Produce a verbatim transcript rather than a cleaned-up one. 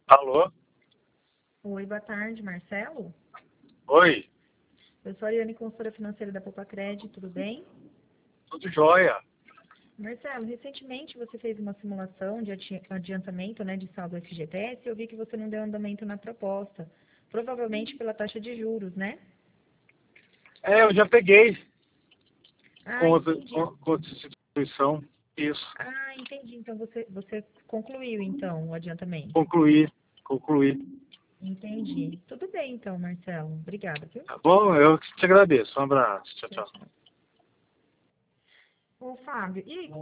Alô? Oi, boa tarde, Marcelo. Oi, Eu sou a Ariane, consultora financeira da Poupa Crédito, tudo bem? tudo jóia? Marcelo, recentemente você fez uma simulação de adi- adiantamento, né, de saldo F G T S e eu vi que você não deu andamento na proposta, provavelmente pela taxa de juros, né? É, eu já peguei com Ah, outra, entendi. com, com outra instituição. Isso, Ah, entendi. Então você, você concluiu, então, o adiantamento. concluí, concluí. Entendi. Tudo bem, então, Marcelo. Obrigada, viu? Tá bom? Eu que te agradeço. Um abraço. Tchau, Tchau, tchau. tchau. Ô, Fábio, e aí,